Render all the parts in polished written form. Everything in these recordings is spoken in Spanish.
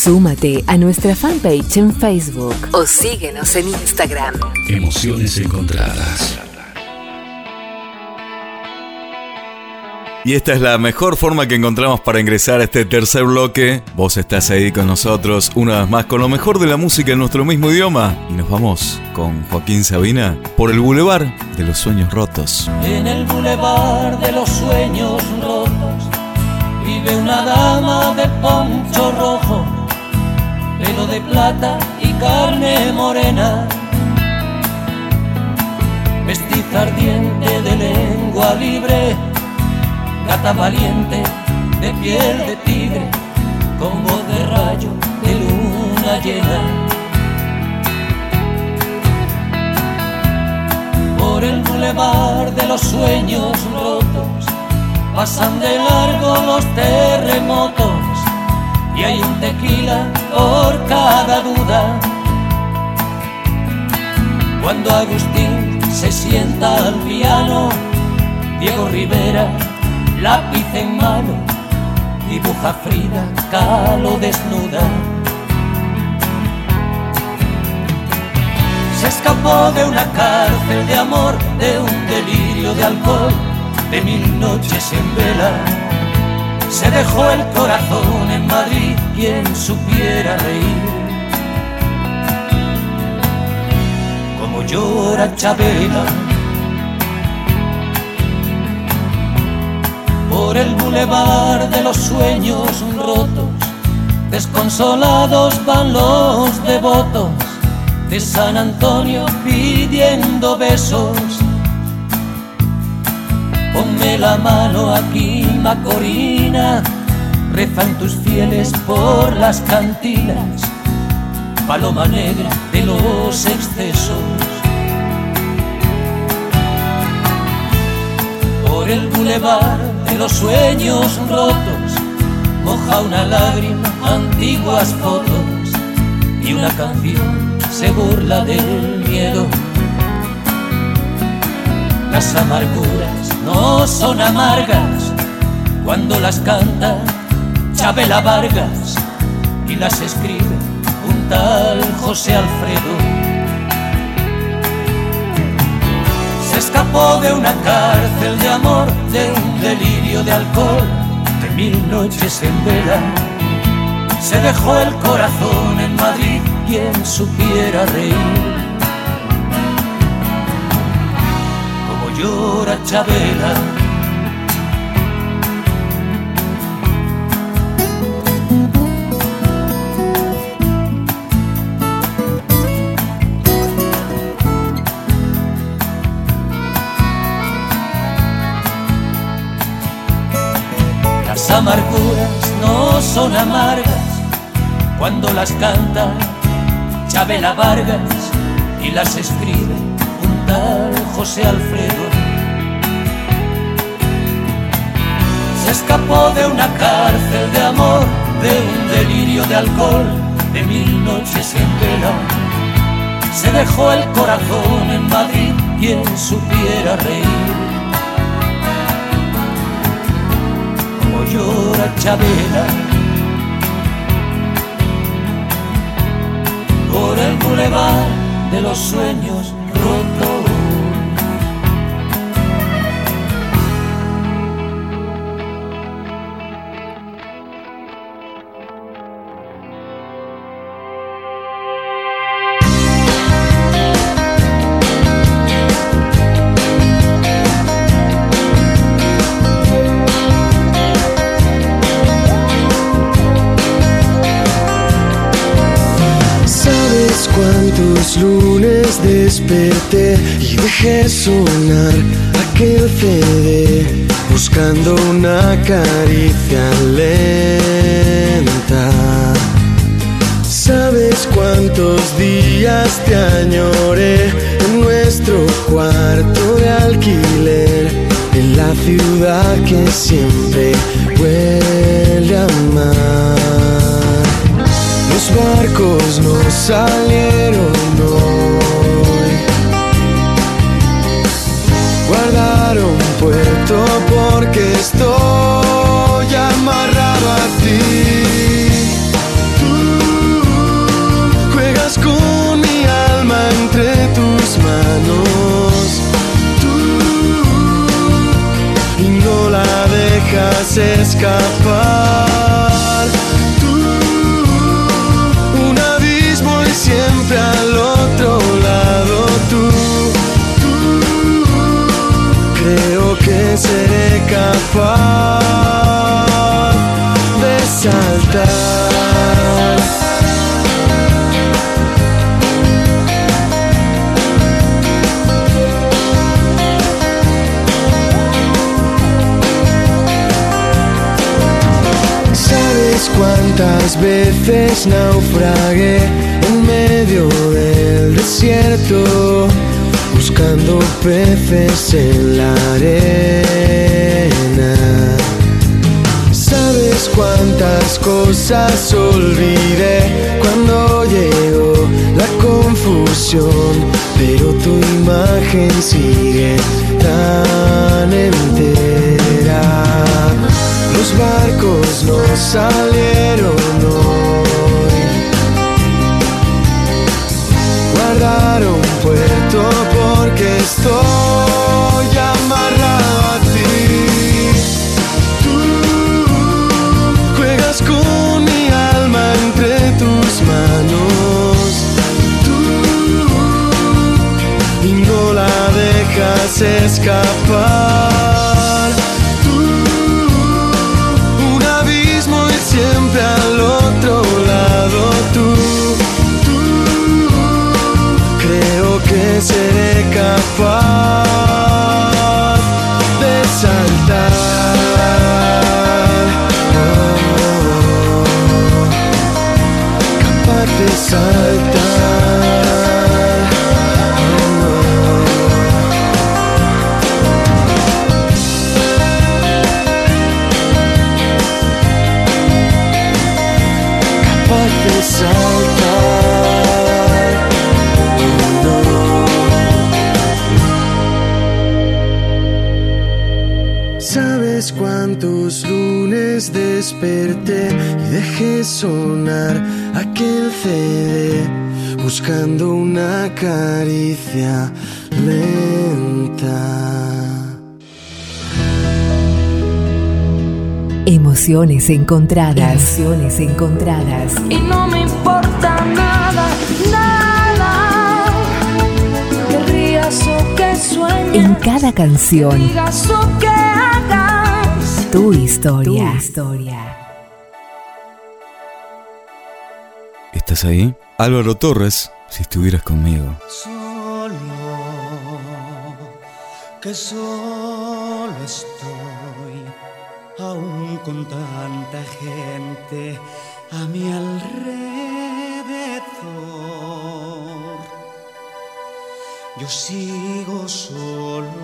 Súmate a nuestra fanpage en Facebook o síguenos en Instagram. Emociones encontradas. Y esta es la mejor forma que encontramos para ingresar a este tercer bloque. Vos estás ahí con nosotros una vez más con lo mejor de la música en nuestro mismo idioma. Y nos vamos con Joaquín Sabina por el Boulevard de los Sueños Rotos. En el Boulevard de los Sueños Rotos vive una dama de poncho rojo, pelo de plata y carne morena, mestiza ardiente de lengua libre, gata valiente de piel de tigre, con voz de rayo de luna llena. Por el bulevar de los sueños rotos pasan de largo los terremotos y hay un tequila por cada duda. Cuando Agustín se sienta al piano, Diego Rivera, lápiz en mano, dibuja Frida Kahlo desnuda. Se escapó de una cárcel de amor, de un delirio de alcohol, de 1000 noches en vela. Se dejó el corazón en Madrid, quien supiera reír. Como llora Chabela. Por el bulevar de los sueños rotos, desconsolados van los devotos de San Antonio pidiendo besos. Ponme la mano aquí, Macorina, rezan tus fieles por las cantinas, paloma negra de los excesos. Por el bulevar de los sueños rotos moja una lágrima antiguas fotos y una canción se burla del miedo. Las amarguras no son amargas cuando las canta Chabela Vargas y las escribe un tal José Alfredo. Se escapó de una cárcel de amor, de un delirio de alcohol, de 1000 noches en vela. Se dejó el corazón en Madrid, quien supiera reír. Como llora Chabela. Las amarguras no son amargas cuando las canta Chabela Vargas y las escribe un tal José Alfredo. Se escapó de una cárcel de amor, de un delirio de alcohol, de 1000 noches en vela. Se dejó el corazón en Madrid, quien supiera reír. Como llora Chabela. Por el bulevar de los sueños rotos. Cuántos lunes desperté y dejé sonar aquel CD, buscando una caricia lenta. ¿Sabes cuántos días te añoré en nuestro cuarto de alquiler, en la ciudad que siempre huele a mar? Los barcos no salieron hoy, guardaron puerto porque estoy amarrado a ti. Tú escapar. Tú, un abismo y siempre al otro lado. Tú, creo que seré capaz de saltar. ¿Sabes cuántas veces naufragué en medio del desierto, buscando peces en la arena? ¿Sabes cuántas cosas olvidé cuando llegó la confusión? Pero tu imagen sigue tan entera. Los barcos no salieron hoy, guardaron puerto porque estoy amarrado a ti. Tú juegas con mi alma entre tus manos. Tú y no la dejas escapar. Tú, un abismo y siempre al otro lado. Tú, creo que seré capaz de saltar. Capaz de saltar. Capaz de saltar. ¿Sabes cuántos lunes desperté y dejé sonar aquel CD, buscando una caricia lenta? Emociones encontradas. Emociones encontradas. Y no me importa nada, nada. Que rías o que sueñes. En cada canción. Que digas o que hagas. Tu historia. ¿Estás ahí? Álvaro Torres, si estuvieras conmigo. Solo, que solo estoy, aún con tanta gente a mi alrededor. Yo sigo solo.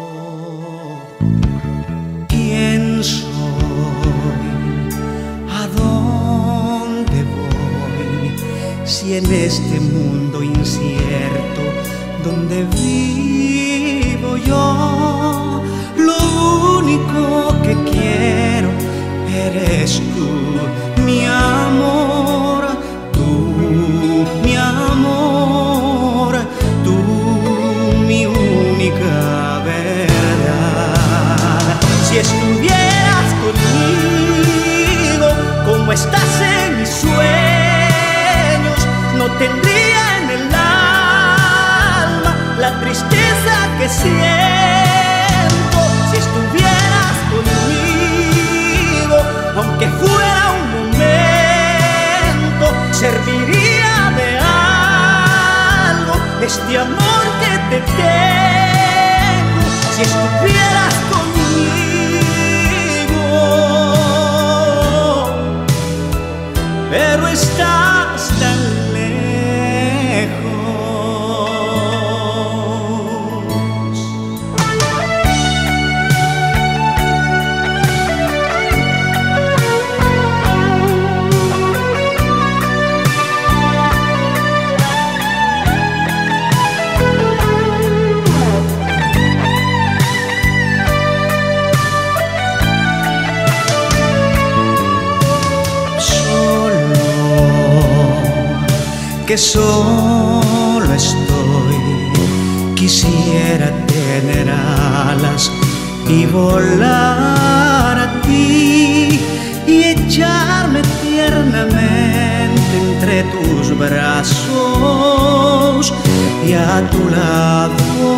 ¿Quién soy? ¿A dónde voy? Si en este mundo incierto donde vivo yo, lo único que quiero eres tú, mi amor, tú, mi amor, tú, mi única verdad. Si estuvieras conmigo como estás en mis sueños, no tendría en el alma la tristeza que siento. Si estuvieras conmigo, aunque fuera un momento, serviría de algo este amor que te tengo. Si estuvieras conmigo, pero estás tan lejos. Que solo estoy, quisiera tener alas y volar a ti. ti y echarme tiernamente entre tus brazos y a tu lado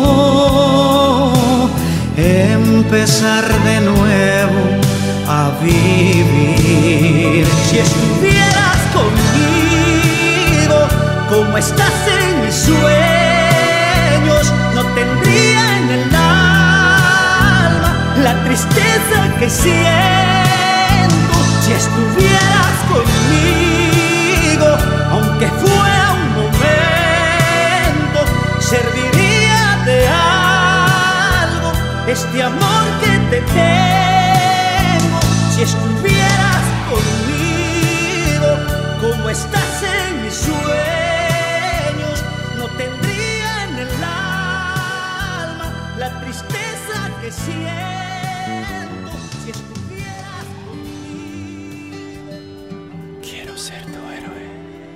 empezar de nuevo a vivir. Si estuvieras conmigo como estás en mis sueños, no tendría en el alma la tristeza que siento. Si estuvieras conmigo, aunque fuera un momento, serviría de algo este amor que te tengo. Si estuvieras conmigo como estás en mis sueños, no tendría en el alma la tristeza que siento. Si estuvieras conmigo. Quiero ser tu héroe.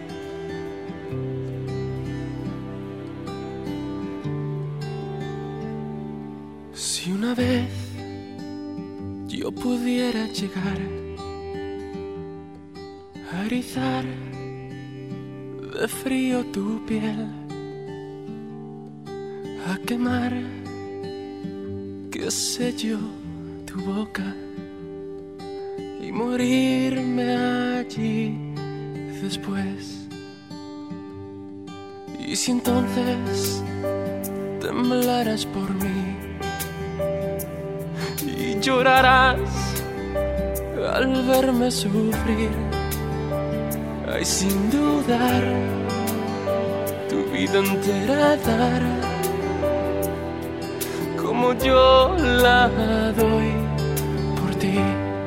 Si una vez yo pudiera llegar a erizar de frío tu piel, a quemar, qué sé yo, tu boca y morirme allí después. Y si entonces temblaras por mí y llorarás al verme sufrir, ay, sin dudar, tu vida entera dar, como yo la doy por ti.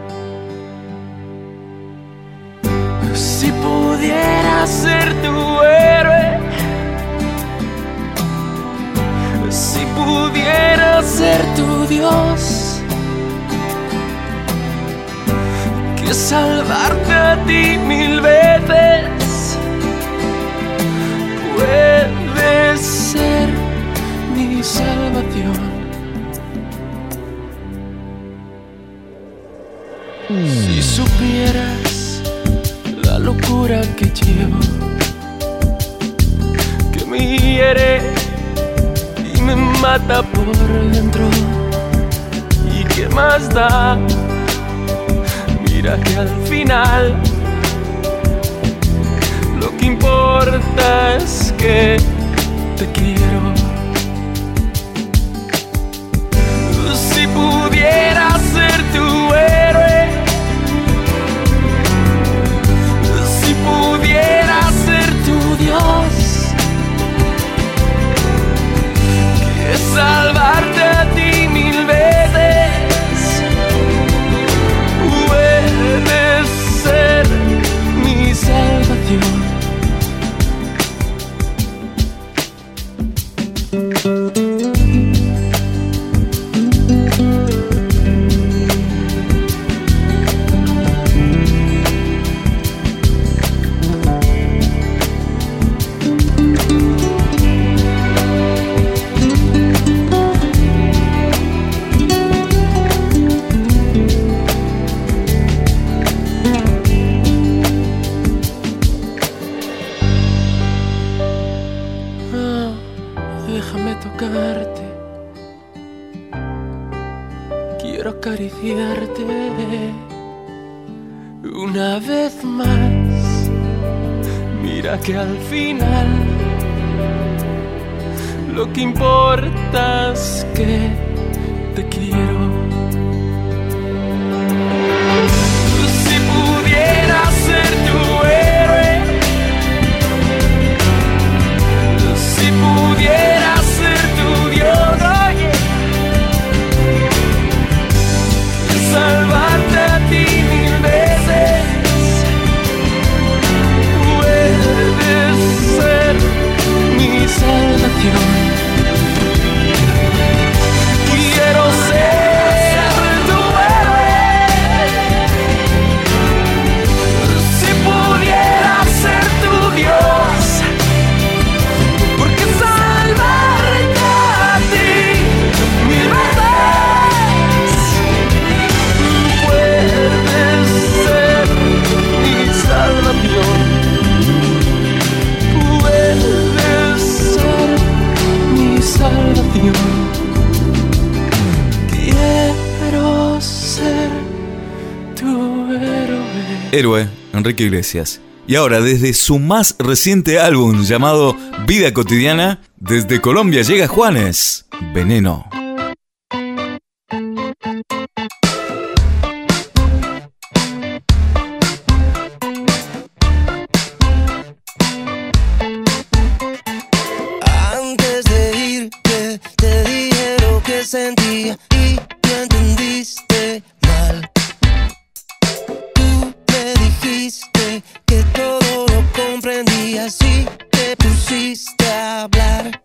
Si pudiera ser tu héroe, si pudiera ser tu Dios, que salvarte a ti 1000 veces, puedes ser mi salvación. Si supieras la locura que llevo, que me hiere y me mata por dentro, y qué más da, mira que al final lo que importa es que te quiero. Si pudiera ser tu héroe, si pudiera ser tu Dios, que salvarte a ti 1000 veces, puedes ser mi salvación. Déjame tocarte, quiero acariciarte una vez más. Mira que al final lo que importa es que te quiero. Si pudiera ser tu héroe, si pudiera ser tu Dios, oye, salvarte a ti 1000 veces, puedes ser mi salvación. Quiero ser Héroe, Enrique Iglesias. Y ahora, desde su más reciente álbum llamado Vida Cotidiana, desde Colombia llega Juanes, Veneno. Antes de irte, te dije lo que sentía y tú entendiste mal. Tú me dijiste que todo lo comprendías y te pusiste a hablar.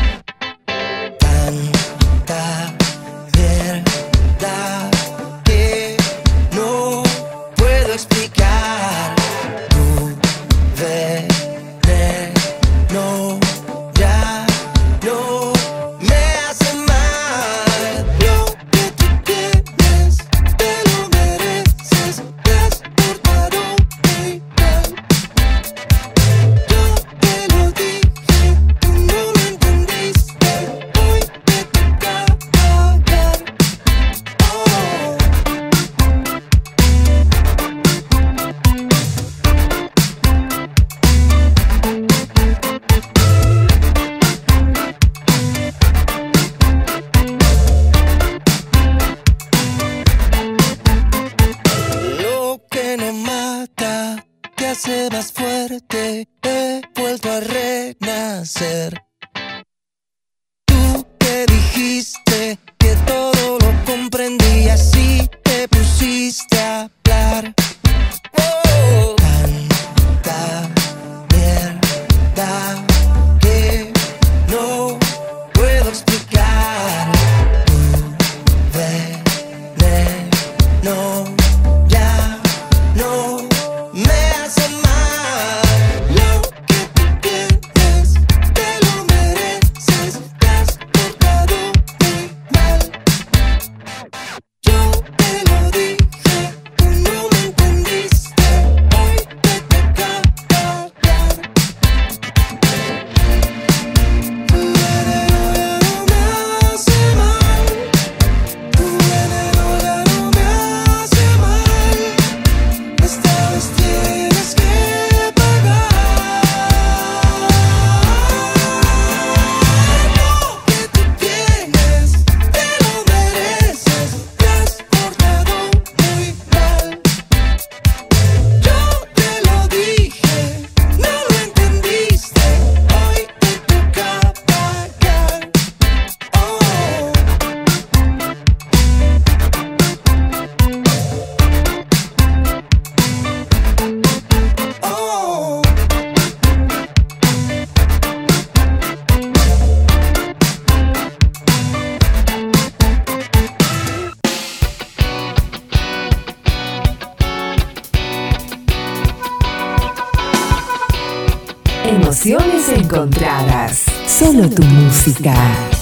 Tanta verdad que no puedo explicar. Tu veneno ya no me hace mal. Lo que tú tienes te lo mereces, te has portado muy mal. Yo te lo dije, tú no lo entendiste, hoy te toca pagar. Lo que no mata te hace más fuerte. He vuelto a renacer. Tú que dijiste que todo lo comprendías y te pusiste a hablar. Oh, tanta mierda que no puedo explicar. Tu veneno ya no me hace mal. Lo que tú tienes te lo mereces, te has portado muy mal. Yo te lo dije, tú no me entendiste, hoy te toca pagar. Tu veneno ya no me hace mal. Tu veneno ya no me hace mal. Esta vez tienes que pagar. Lo que tú tienes te lo mereces, te has portado muy mal. Yo te lo dije, no lo entendiste, hoy te toca pagar. Oh. Emociones encontradas. Solo tu música.